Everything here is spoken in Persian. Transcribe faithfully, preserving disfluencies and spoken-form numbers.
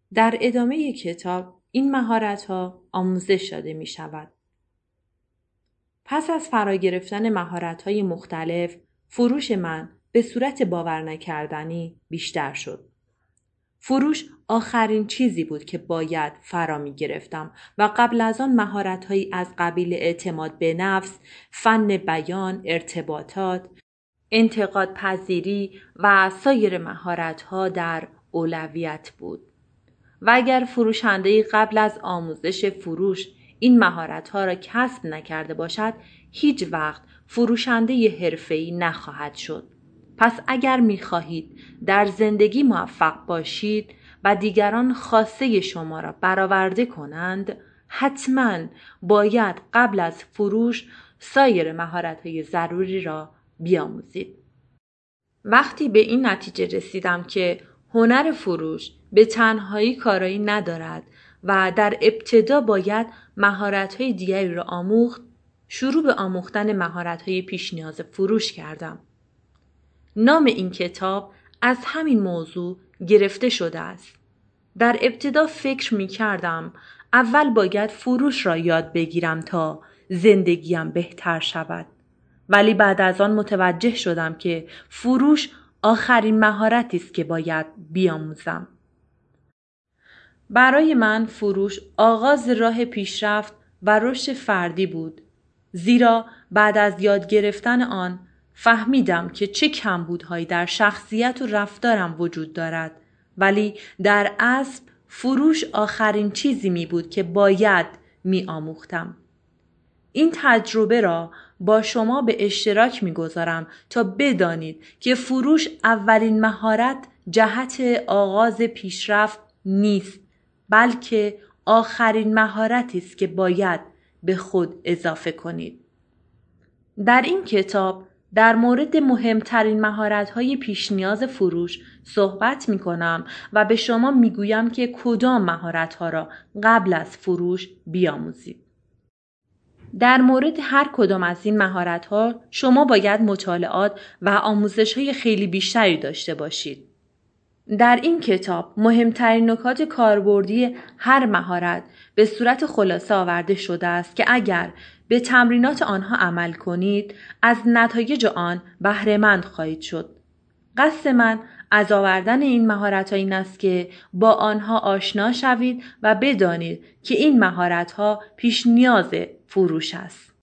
در ادامه کتاب این مهارت‌ها آموزش داده می‌شود. پس از فرا گرفتن مهارت‌های مختلف، فروش من به صورت باور نکردنی بیشتر شد. فروش آخرین چیزی بود که باید فرا می گرفتم و قبل از آن مهارت‌هایی از قبیل اعتماد به نفس، فن بیان، ارتباطات، انتقاد پذیری و سایر مهارت‌ها در اولویت بود. و اگر فروشنده‌ای قبل از آموزش فروش این مهارت‌ها را کسب نکرده باشد، هیچ وقت فروشنده حرفه‌ای نخواهد شد. پس اگر می‌خواهید در زندگی موفق باشید و دیگران خواسته شما را برآورده کنند، حتماً باید قبل از فروش سایر مهارت‌های ضروری را بیاموزید. وقتی به این نتیجه رسیدم که هنر فروش به تنهایی کارایی ندارد و در ابتدا باید مهارت‌های دیگری را آموخت، شروع به آموختن مهارت‌های پیش نیاز فروش کردم. نام این کتاب از همین موضوع گرفته شده است. در ابتدا فکر می کردم اول باید فروش را یاد بگیرم تا زندگیم بهتر شود. ولی بعد از آن متوجه شدم که فروش آخرین مهارتی است که باید بیاموزم. برای من فروش آغاز راه پیشرفت و رشد فردی بود. زیرا بعد از یاد گرفتن آن فهمیدم که چه کمبودهایی در شخصیت و رفتارم وجود دارد، ولی در اصل فروش آخرین چیزی می بود که باید می آموختم. این تجربه را با شما به اشتراک می گذارم تا بدانید که فروش اولین مهارت جهت آغاز پیشرفت نیست، بلکه آخرین مهارتی است که باید به خود اضافه کنید. در این کتاب در مورد مهمترین مهارت‌های پیش نیاز فروش صحبت می‌کنم و به شما می‌گویم که کدام مهارت‌ها را قبل از فروش بیاموزید. در مورد هر کدام از این مهارت‌ها شما باید مطالعات و آموزش‌های خیلی بیشتری داشته باشید. در این کتاب مهمترین نکات کاربردی هر مهارت به صورت خلاصه آورده شده است که اگر به تمرینات آنها عمل کنید از نتایج آن بهره‌مند خواهید شد. قصد من از آوردن این مهارت‌ها این است که با آنها آشنا شوید و بدانید که این مهارت‌ها پیش نیاز فروش است.